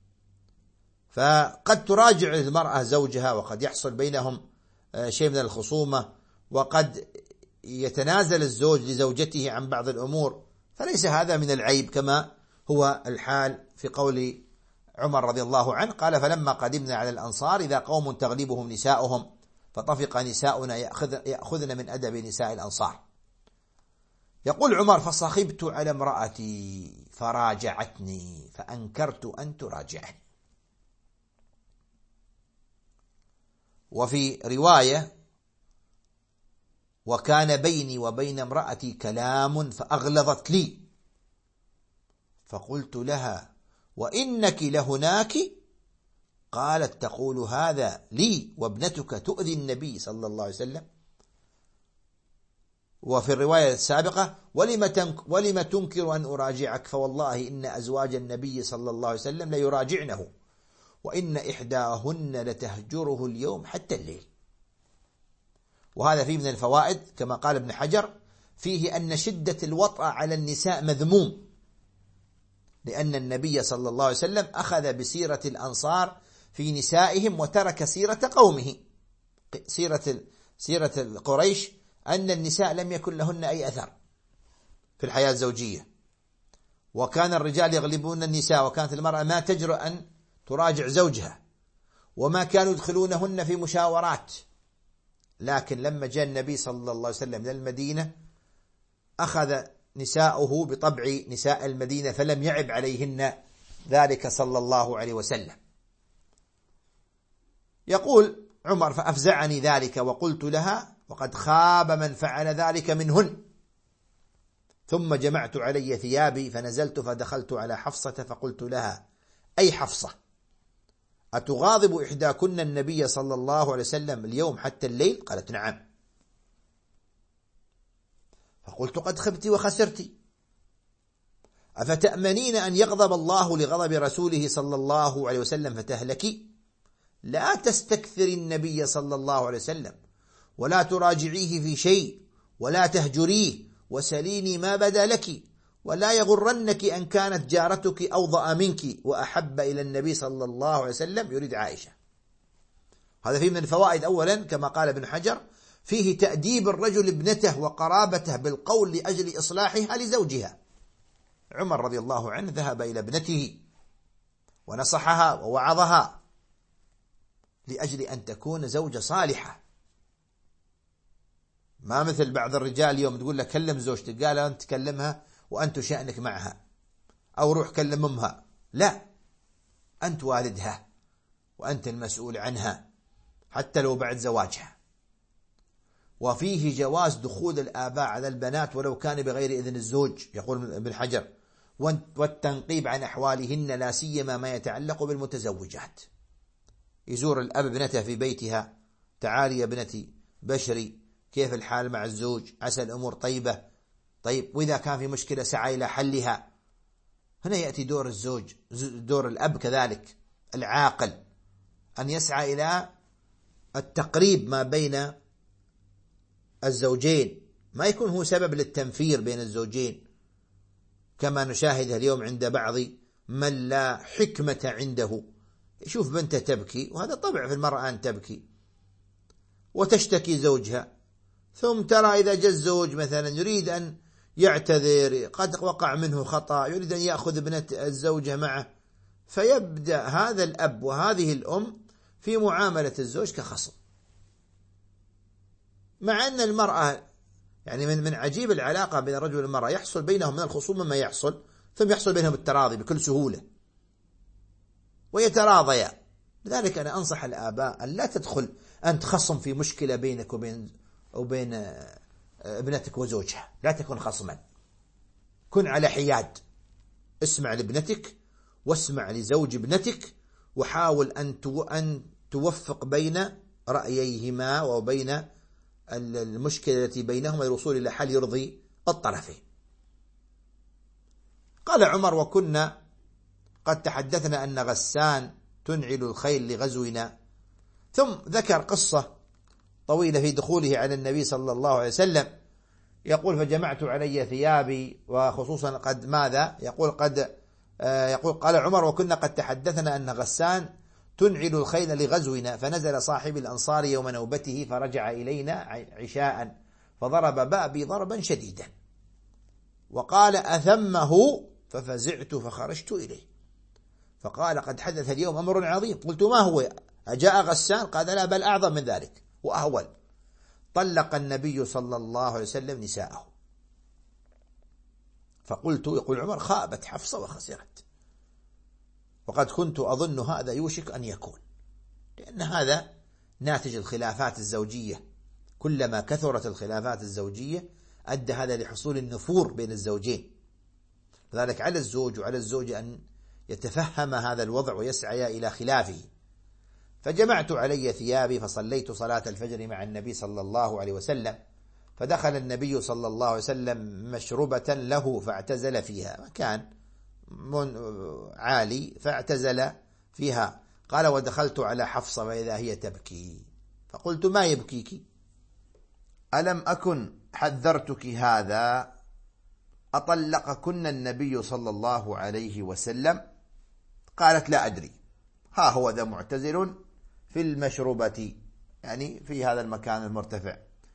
فقد تراجع المرأة زوجها وقد يحصل بينهم شيء من الخصومة، وقد يتنازل الزوج لزوجته عن بعض الأمور، فليس هذا من العيب كما هو الحال في قول عمر رضي الله عنه. قال فلما قدمنا على الأنصار إذا قوم تغلبهم نساؤهم فطفق نساؤنا يأخذن من أدب نساء الأنصار. يقول عمر فصخبت على امرأتي فراجعتني فأنكرت أن تراجعني. وفي رواية وكان بيني وبين امرأتي كلام فأغلظت لي فقلت لها وإنك لهناك؟ قالت تقول هذا لي وابنتك تؤذي النبي صلى الله عليه وسلم. وفي الرواية السابقة ولم تنكر أن أراجعك فوالله إن أزواج النبي صلى الله عليه وسلم ليراجعنه وإن إحداهن لتهجره اليوم حتى الليل. وهذا فيه من الفوائد كما قال ابن حجر فيه أن شدة الوطأ على النساء مذموم، لأن النبي صلى الله عليه وسلم أخذ بسيرة الأنصار في نسائهم وترك سيرة قومه، سيرة سيرة قريش أن النساء لم يكن لهن أي أثر في الحياة الزوجية، وكان الرجال يغلبون النساء، وكانت المرأة ما تجرؤ أن تراجع زوجها، وما كانوا يدخلونهن في مشاورات. لكن لما جاء النبي صلى الله عليه وسلم إلى المدينة أخذ نساؤه بطبع نساء المدينة فلم يعب عليهن ذلك صلى الله عليه وسلم. يقول عمر فأفزعني ذلك وقلت لها وقد خاب من فعل ذلك منهن، ثم جمعت علي ثيابي فنزلت فدخلت على حفصة فقلت لها أي حفصة أتغاضب إحداكن النبي صلى الله عليه وسلم اليوم حتى الليل؟ قالت نعم. فقلت قد خبت وخسرت، أفتأمنين أن يغضب الله لغضب رسوله صلى الله عليه وسلم فتهلكي؟ لا تستكثري النبي صلى الله عليه وسلم ولا تراجعيه في شيء ولا تهجريه وسليني ما بدا لك، ولا يغرنك أن كانت جارتك أوضأ منك وأحب إلى النبي صلى الله عليه وسلم. يريد عائشة. هذا فيه من الفوائد. أولا كما قال ابن حجر فيه تأديب الرجل ابنته وقرابته بالقول لأجل إصلاحها لزوجها. عمر رضي الله عنه ذهب إلى ابنته ونصحها ووعظها لأجل أن تكون زوجة صالحة، ما مثل بعض الرجال اليوم تقول لك كلم زوجتك، قال أنت تكلمها وأنت شأنك معها، أو روح كلم أمها. لا، أنت والدها وأنت المسؤول عنها حتى لو بعد زواجها. وفيه جواز دخول الآباء على البنات ولو كان بغير إذن الزوج، يقول ابن حجر، والتنقيب عن أحوالهن لا سيما ما يتعلق بالمتزوجات. يزور الأب ابنته في بيتها، تعالي يا ابنتي بشري كيف الحال مع الزوج، عسى الأمور طيبة. طيب وإذا كان في مشكلة سعى إلى حلها. هنا يأتي دور الزوج، دور الأب كذلك العاقل، أن يسعى إلى التقريب ما بين الزوجين، ما يكون هو سبب للتنفير بين الزوجين كما نشاهده اليوم عند بعض من لا حكمة عنده، يشوف بنته تبكي، وهذا طبع في المرأة أن تبكي وتشتكي زوجها، ثم ترى إذا جاء الزوج مثلا يريد أن يعتذر، قد وقع منه خطأ، يريد أن يأخذ ابنة الزوجة معه، فيبدأ هذا الأب وهذه الأم في معاملة الزوج كخصم، مع أن المرأة يعني من من عجيب العلاقة بين الرجل والمرأة يحصل بينهم من الخصومة ما يحصل، ثم يحصل بينهم التراضي بكل سهولة ويتراضيا. لذلك أنا أنصح الآباء أن لا تدخل أن تخصم في مشكلة بينك وبين وبين ابنتك وزوجها، لا تكن خصما، كن على حياد، اسمع لابنتك واسمع لزوج ابنتك، وحاول أن أن توفق بين رأييهما وبين المشكلة التي بينهما للوصول إلى حل يرضي الطرفين. قال عمر: وكنا قد تحدثنا أن غسان تنعل الخيل لغزونا. ثم ذكر قصة طويلة في دخوله على النبي صلى الله عليه وسلم، يقول: فجمعت علي ثيابي، وخصوصا قد ماذا يقول قد آه يقول قال عمر: وكنا قد تحدثنا أن غسان تنعل الخيل لغزونا، فنزل صاحب الأنصار يوم نوبته فرجع إلينا عشاء فضرب بابي ضربا شديدا، وقال: أثمه؟ ففزعت فخرجت إليه، فقال: قد حدث اليوم أمر عظيم. قلت: ما هو؟ أجاء غسان؟ قال: لا، بل أعظم من ذلك وأهول. طلق النبي صلى الله عليه وسلم نساءه. فقلت، يقول عمر: خابت حفصة وخسرت، وقد كنت أظن هذا يوشك أن يكون، لأن هذا ناتج الخلافات الزوجية، كلما كثرت الخلافات الزوجية أدى هذا لحصول النفور بين الزوجين. لذلك على الزوج وعلى الزوجة أن يتفهم هذا الوضع ويسعى إلى خلافه. فجمعت علي ثيابي فصليت صلاة الفجر مع النبي صلى الله عليه وسلم، فدخل النبي صلى الله عليه وسلم مشربة له فاعتزل فيها، مكان عالي فاعتزل فيها. قال: ودخلت على حفصة فإذا هي تبكي، فقلت: ما يبكيك؟ ألم أكن حذرتك هذا؟ أطلقكن النبي صلى الله عليه وسلم؟ قالت: لا أدري، ها هو ذا معتزل في المشربة، يعني في هذا المكان المرتفع.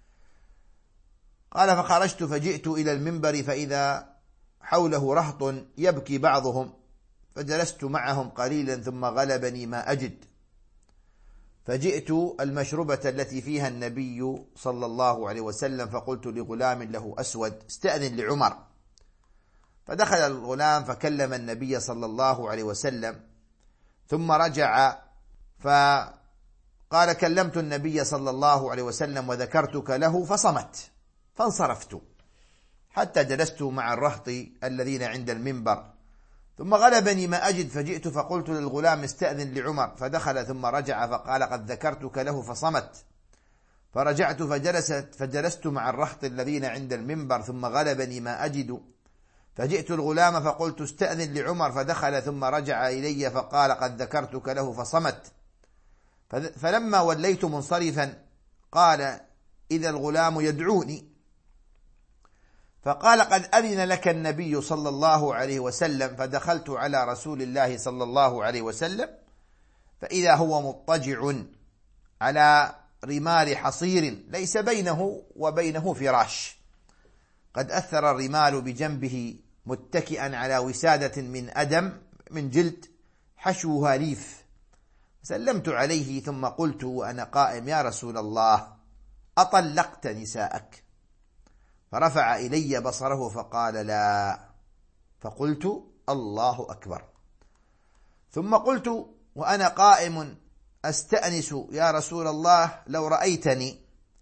قال: فخرجت فجئت إلى المنبر فإذا حوله رهط يبكي بعضهم، فجلست معهم قليلا ثم غلبني ما أجد، فجئت المشربة التي فيها النبي صلى الله عليه وسلم، فقلت لغلام له أسود: استأذن لعمر. فدخل الغلام فكلم النبي صلى الله عليه وسلم، ثم رجع فقال: كلمت النبي صلى الله عليه وسلم وذكرتك له فصمت، فانصرفت حتى جلست مع الرهط الذين عند المنبر، ثم غلبني ما أجد، فجئت فقلت للغلام: استأذن لعمر. فدخل ثم رجع فقال: قد ذكرتك له فصمت. فرجعت فجلست فجلست مع الرهط الذين عند المنبر، ثم غلبني ما أجد، فجئت الغلام فقلت: استأذن لعمر. فدخل ثم رجع إلي فقال: قد ذكرتك له فصمت. فلما وليت منصرفا قال: إذا الغلام يدعوني. فقال: قد أذن لك النبي صلى الله عليه وسلم. فدخلت على رسول الله صلى الله عليه وسلم فإذا هو مضطجع على رمال حصير ليس بينه وبينه فراش، قد أثر الرمال بجنبه متكئا على وسادة من أدم من جلد حشوها ليف. سلمت عليه ثم قلت وأنا قائم: يا رسول الله، أطلقت نساءك؟ فرفع إلي بصره فقال: لا. فقلت: الله أكبر. ثم قلت وأنا قائم أستأنس: يا رسول الله، لو رأيتني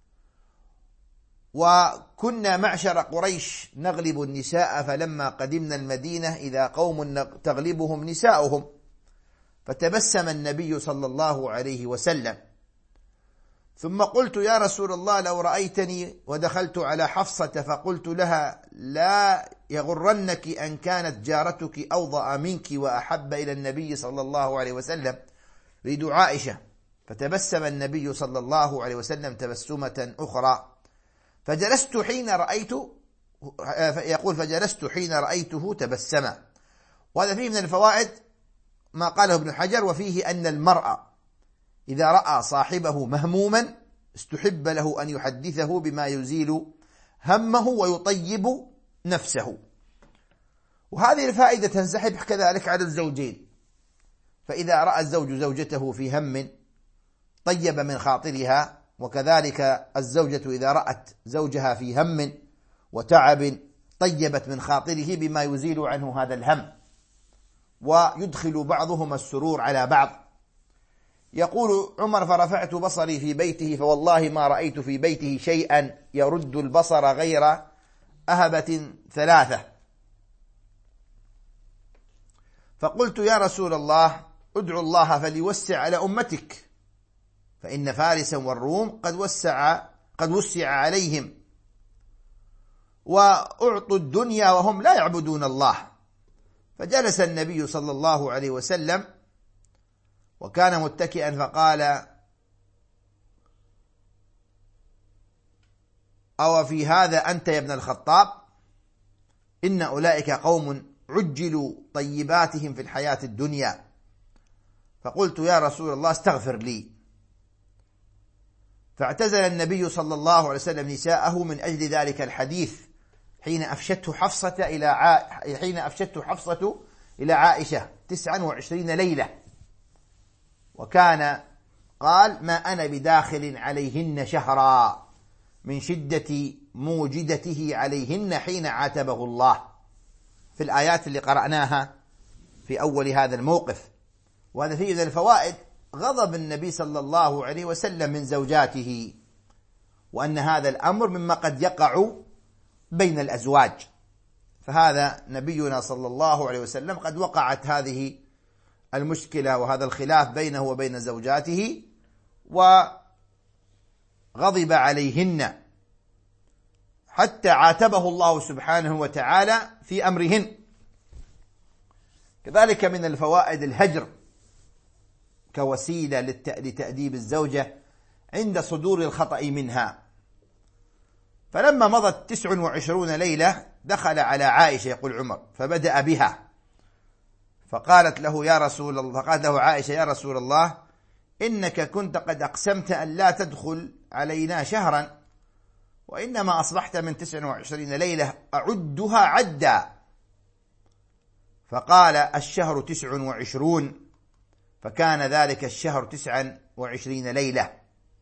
وكنا معشر قريش نغلب النساء، فلما قدمنا المدينة إذا قوم تغلبهم نساؤهم. فتبسم النبي صلى الله عليه وسلم. ثم قلت: يا رسول الله، لو رأيتني ودخلت على حفصة فقلت لها: لا يغرنك أن كانت جارتك أوضأ منك وأحب إلى النبي صلى الله عليه وسلم، ريد عائشة. فتبسم النبي صلى الله عليه وسلم تبسمة أخرى، فجلست حين رأيت يقول فجلست حين رأيته تبسم. وهذا فيه من الفوائد ما قاله ابن حجر، وفيه أن المرء إذا رأى صاحبه مهموما استحب له أن يحدثه بما يزيل همه ويطيب نفسه. وهذه الفائدة تنسحب كذلك على الزوجين، فإذا رأى الزوج زوجته في هم طيب من خاطرها، وكذلك الزوجة إذا رأت زوجها في هم وتعب طيبت من خاطره بما يزيل عنه هذا الهم، ويدخل بعضهما السرور على بعض. يقول عمر فرفعت بصري في بيته فوالله ما رأيت في بيته شيئا يرد البصر غير أهبة ثلاثة، فقلت يا رسول الله ادعو الله فليوسع على أمتك، فإن فارسا والروم قد وسع قد وسع عليهم وأعطوا الدنيا وهم لا يعبدون الله. فجلس النبي صلى الله عليه وسلم وكان متكئا فقال أو في هذا أنت يا ابن الخطاب؟ إن أولئك قوم عجلوا طيباتهم في الحياة الدنيا. فقلت يا رسول الله استغفر لي. فاعتزل النبي صلى الله عليه وسلم نساءه من أجل ذلك الحديث حين أفشته حفصة إلى ع... حين أفشته حفصة إلى عائشة تسعا وعشرين ليلة، وكان قال ما أنا بداخل عليهن شهرا من شدة موجدته عليهن حين عاتبه الله في الآيات اللي قرأناها في أول هذا الموقف. وهذا فيه من الفوائد غضب النبي صلى الله عليه وسلم من زوجاته، وأن هذا الأمر مما قد يقع بين الأزواج. فهذا نبينا صلى الله عليه وسلم قد وقعت هذه المشكلة وهذا الخلاف بينه وبين زوجاته وغضب عليهن حتى عاتبه الله سبحانه وتعالى في أمرهن. كذلك من الفوائد الهجر كوسيلة لتأديب الزوجة عند صدور الخطأ منها. فلما مضت تسع وعشرون ليلة دخل على عائشة يقول عمر فبدأ بها فقالت له يا رسول الله فقالت له عائشة يا رسول الله إنك كنت قد أقسمت أن لا تدخل علينا شهرا، وإنما أصبحت من تسع وعشرين ليلة أعدها عدا. فقال الشهر تسع وعشرون، فكان ذلك الشهر تسعا وعشرين ليلة.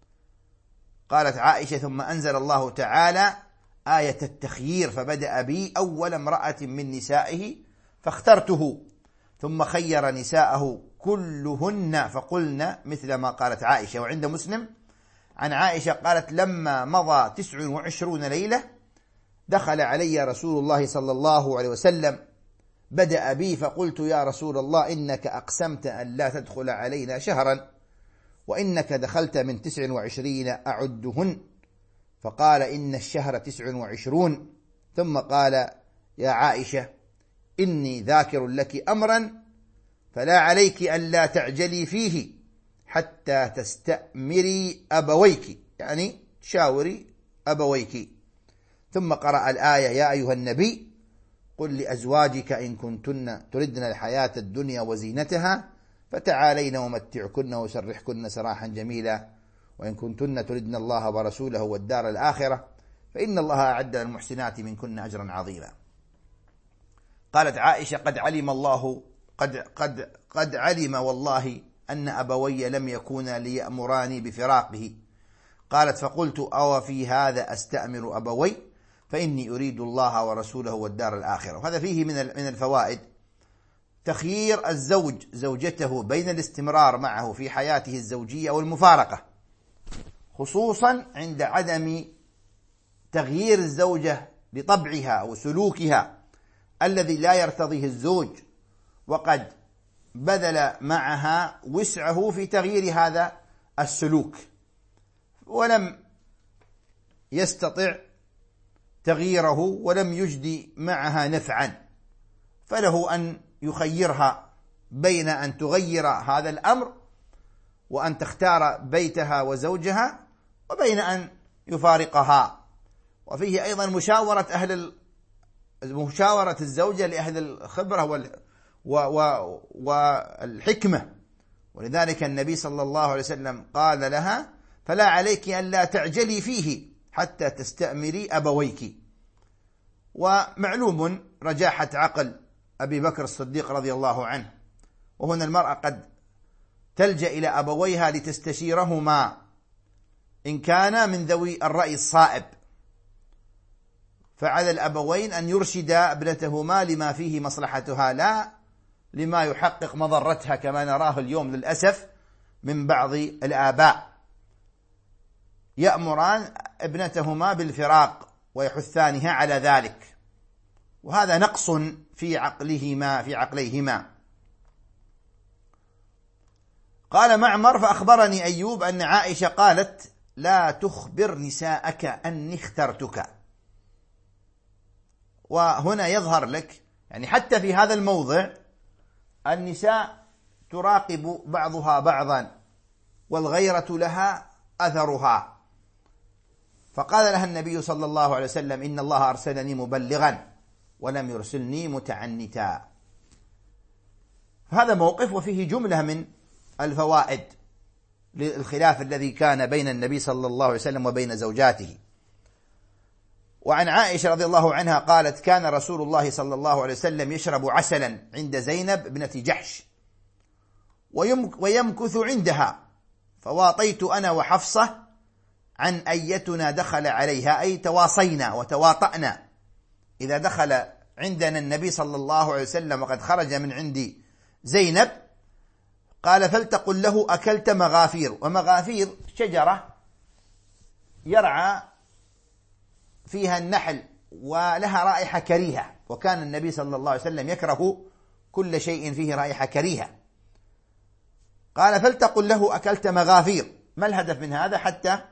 قالت عائشة ثم أنزل الله تعالى آية التخيير فبدأ بي أول امرأة من نسائه فاخترته، ثم خير نساءه كلهن فقلن مثل ما قالت عائشة. وعند مسلم عن عائشة قالت لما مضى تسع وعشرون ليلة دخل علي رسول الله صلى الله عليه وسلم بدأ بي فقلت يا رسول الله إنك أقسمت أن لا تدخل علينا شهرا، وإنك دخلت من تسع وعشرين أعدهن. فقال إن الشهر تسع وعشرون. ثم قال يا عائشة إني ذاكر لك أمرا فلا عليك أن لا تعجلي فيه حتى تستأمري أبويك، يعني تشاوري أبويك. ثم قرأ الآية يا أيها النبي قل لأزواجك إن كنتن تردن الحياة الدنيا وزينتها فتعالين ومتعكن وسرحكن سراحا جميلا، وإن كنتن تردن الله ورسوله والدار الآخرة فإن الله أعد للمحسنات منكن أجرا عظيما. قالت عائشة قد علم الله قد, قد, قد علم والله أن أبوي لم يكونا ليأمراني بفراقه. قالت فقلت أو في هذا أستأمر أبوي فإني أريد الله ورسوله والدار الآخرة. وهذا فيه من من الفوائد تخيير الزوج زوجته بين الاستمرار معه في حياته الزوجية والمفارقة، خصوصا عند عدم تغيير الزوجة لطبعها وسلوكها الذي لا يرتضيه الزوج، وقد بذل معها وسعه في تغيير هذا السلوك ولم يستطع تغييره ولم يجدي معها نفعا، فله أن يخيرها بين أن تغير هذا الأمر وأن تختار بيتها وزوجها، وبين أن يفارقها. وفيه أيضا مشاورة أهل مشاورة الزوجة لأهل الخبرة وال والحكمة. ولذلك النبي صلى الله عليه وسلم قال لها: فلا عليك أن لا تعجلي فيه حتى تستأمري أبويك. ومعلوم رجاحة عقل أبي بكر الصديق رضي الله عنه، وهنا المرأة قد تلجأ إلى أبويها لتستشيرهما إن كان من ذوي الرأي الصائب، فعلى الأبوين أن يرشدا ابنتهما لما فيه مصلحتها لا لما يحقق مضرتها، كما نراه اليوم للأسف من بعض الآباء يأمران ابنتهما بالفراق ويحثانها على ذلك، وهذا نقص في عقلهما في عقليهما. قال معمر: فأخبرني أيوب أن عائشة قالت: لا تخبر نساءك أني اخترتك. وهنا يظهر لك يعني حتى في هذا الموضع النساء تراقب بعضها بعضا، والغيرة لها أثرها. فقال لها النبي صلى الله عليه وسلم: إن الله أرسلني مبلغا ولم يرسلني متعنتا. هذا موقف وفيه جملة من الفوائد للخلاف الذي كان بين النبي صلى الله عليه وسلم وبين زوجاته. وعن عائشة رضي الله عنها قالت: كان رسول الله صلى الله عليه وسلم يشرب عسلا عند زينب ابنة جحش ويمكث عندها، فواطيت أنا وحفصة عن أيتنا دخل عليها، أي تواصينا وتواطأنا. إذا دخل عندنا النبي صلى الله عليه وسلم وقد خرج من عند زينب قال: فلتقل له أكلت مغافير. ومغافير شجرة يرعى فيها النحل ولها رائحة كريهة، وكان النبي صلى الله عليه وسلم يكره كل شيء فيه رائحة كريهة. قال: فلتقل له أكلت مغافير. ما الهدف من هذا؟ حتى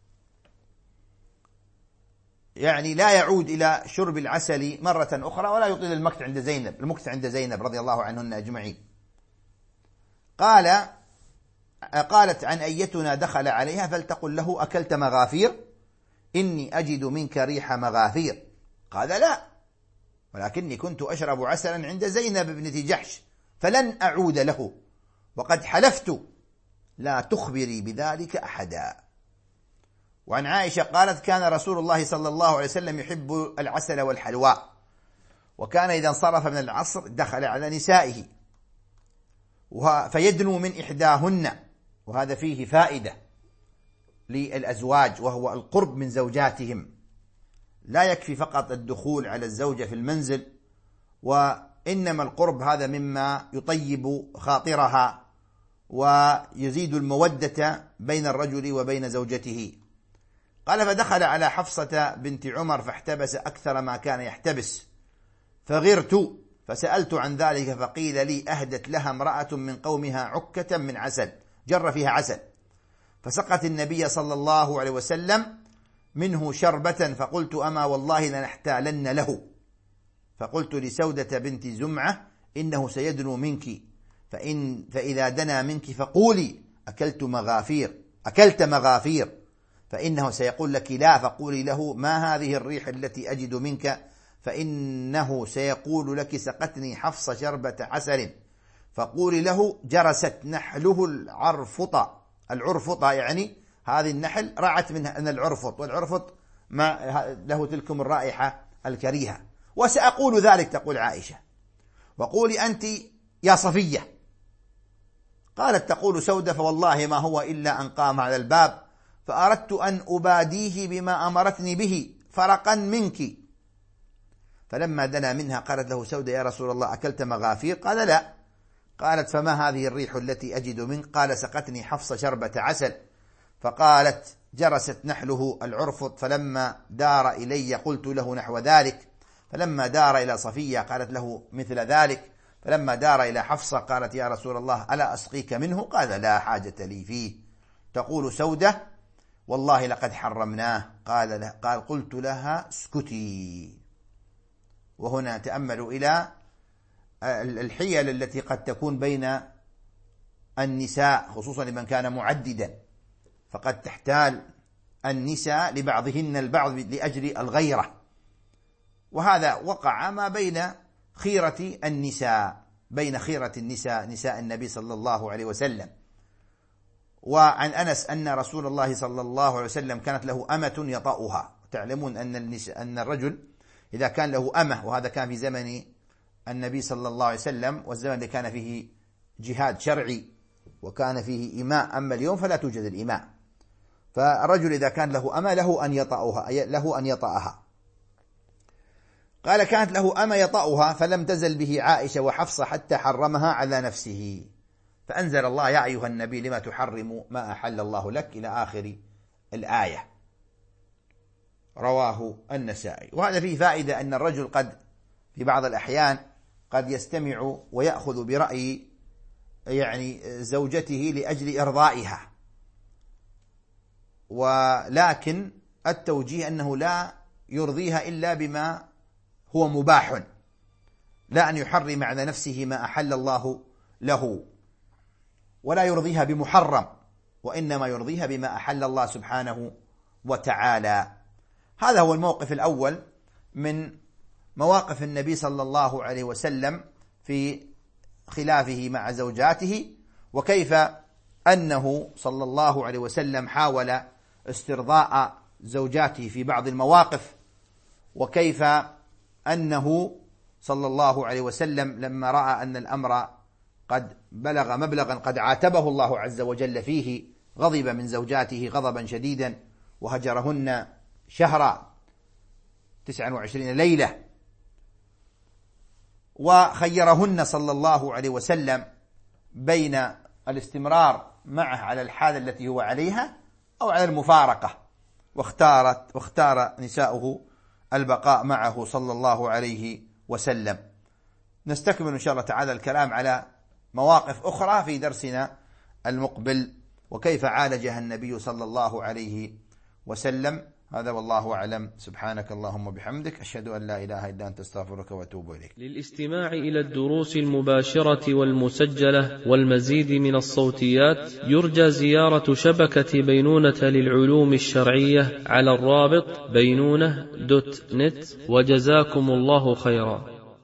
يعني لا يعود إلى شرب العسل مرة أخرى ولا يطيل المكث عند زينب المكث عند زينب رضي الله عنهن أجمعين. قال قالت: عن أيتنا دخل عليها فلتقل له أكلت مغافير إني أجد منك ريح مغافير. قال: لا، ولكني كنت أشرب عسلا عند زينب بنت جحش فلن أعود له، وقد حلفت لا تخبري بذلك أحدا. وعن عائشة قالت: كان رسول الله صلى الله عليه وسلم يحب العسل والحلوى، وكان إذا انصرف من العصر دخل على نسائه فيدنو من إحداهن، وهذا فيه فائدة للأزواج وهو القرب من زوجاتهم. لا يكفي فقط الدخول على الزوجة في المنزل، وإنما القرب هذا مما يطيب خاطرها ويزيد المودة بين الرجل وبين زوجته. قال: فدخل على حفصة بنت عمر فاحتبس أكثر ما كان يحتبس، فغرت فسألت عن ذلك فقيل لي: أهدت لها امرأة من قومها عكة من عسل جر فيها عسل، فسقت النبي صلى الله عليه وسلم منه شربة، فقلت: أما والله لنحتالن له. فقلت لسودة بنت زمعة: إنه سيدنو منك، فإن فإذا دنا منك فقولي: أكلت مغافير أكلت مغافير فإنه سيقول لك لا، فقولي له: ما هذه الريح التي أجد منك؟ فإنه سيقول لك: سقتني حفصة شربة عسل. فقولي له: جرست نحله العرفطة. العرفطة يعني هذه النحل رعت من العرفط، والعرفط ما له تلكم الرائحة الكريهة. وسأقول ذلك، تقول عائشة، وقولي أنت يا صفية. قالت تقول سودة: فوالله ما هو إلا أن قام على الباب فأردت أن أباديه بما أمرتني به فرقا منك. فلما دنا منها قالت له سودة: يا رسول الله أكلت مغافير؟ قال: لا. قالت: فما هذه الريح التي أجد منك؟ قال: سقتني حفصة شربة عسل. فقالت: جرست نحله العرفط. فلما دار إلي قلت له نحو ذلك، فلما دار إلى صفية قالت له مثل ذلك، فلما دار إلى حفصة قالت: يا رسول الله ألا أسقيك منه؟ قال: لا حاجة لي فيه. تقول سودة: والله لقد حرمناه. قال له قال قلت لها: اسكتي. وهنا تأملوا إلى الحيل التي قد تكون بين النساء، خصوصا لمن كان معددا، فقد تحتال النساء لبعضهن البعض لأجل الغيرة، وهذا وقع ما بين خيرة النساء بين خيرة النساء نساء النبي صلى الله عليه وسلم. وعن أنس أن رسول الله صلى الله عليه وسلم كانت له أمة يطأها. تعلمون أن النساء أن الرجل إذا كان له أمة، وهذا كان في زمن النبي صلى الله عليه وسلم، والزمن اللي كان فيه جهاد شرعي وكان فيه إماء، أما اليوم فلا توجد الإماء، فالرجل إذا كان له أمة له أن يطأها له أن يطأها. قال كانت له أمة يطأها فلم تزل به عائشة وحفصة حتى حرمها على نفسه، فأنزل الله يا أيها النبي لما تحرم ما أحل الله لك إلى آخر الآية. رواه النسائي. وهذا فيه فائدة أن الرجل قد في بعض الأحيان قد يستمع ويأخذ برأي يعني زوجته لأجل إرضائها، ولكن التوجيه أنه لا يرضيها إلا بما هو مباح، لا أن يحرم على نفسه ما أحل الله له، ولا يرضيها بمحرم، وإنما يرضيها بما أحل الله سبحانه وتعالى. هذا هو الموقف الأول من مواقف النبي صلى الله عليه وسلم في خلافه مع زوجاته، وكيف أنه صلى الله عليه وسلم حاول استرضاء زوجاته في بعض المواقف، وكيف أنه صلى الله عليه وسلم لما رأى أن الأمر قد بلغ مبلغا قد عاتبه الله عز وجل فيه غضب من زوجاته غضبا شديدا وهجرهن شهرا تسعة وعشرين ليلة، وخيرهن صلى الله عليه وسلم بين الاستمرار معه على الحالة التي هو عليها أو على المفارقة، واختارت واختار نساؤه البقاء معه صلى الله عليه وسلم. نستكمل إن شاء الله تعالى الكلام على مواقف أخرى في درسنا المقبل، وكيف عالجها النبي صلى الله عليه وسلم. هذا والله أعلم. سبحانك اللهم وبحمدك، أشهد أن لا إله إلا أنت، أستغفرك وأتوب إليك. للاستماع إلى الدروس المباشرة والمسجلة والمزيد من الصوتيات يرجى زيارة شبكة بينونة للعلوم الشرعية على الرابط بينونة دوت نت، وجزاكم الله خيرا.